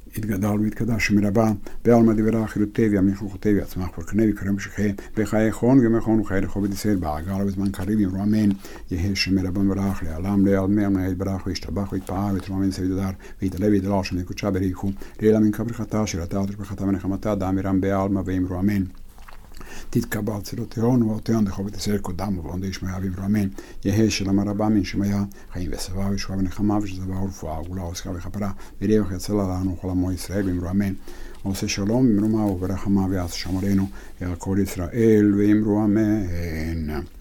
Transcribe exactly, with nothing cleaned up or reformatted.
יתגדל ויתקדש מרבה בעלמא דברה חילוטי וימליכו ויצמח ורקנה ויקרם בשכי בחיי חון ומכון וחיי לכובד ישראל בעגל ובזמן קריב יאמרו אמן. יהי שמרבן ברך לעלם לעלמי עלמי יתברך וישתבח ויתפאר ויתרומם סבידודר ויתעלה ויתדלל שם נקודשה בריחו לילה מן כברכתה שירתה ותשבחתה ונחמתה דאמירם בעלמא ויאמרו אמן. תתקבל צלותיון ואותיון דחובת ישראל קודם ובעונדי ישמעיה ויאמרו אמן. יהי שלמה רבה מן שמעיה חיים ושבע וישועה ונחמה ושזבה ורפואה וגאולה ועסקה וכפרה ורווח יצלה לנו כל עמו ישראל ויאמרו אמן. עושה שלום במרומה וברחמה ויעשה שמרנו אל כל ישראל ויאמרו אמן.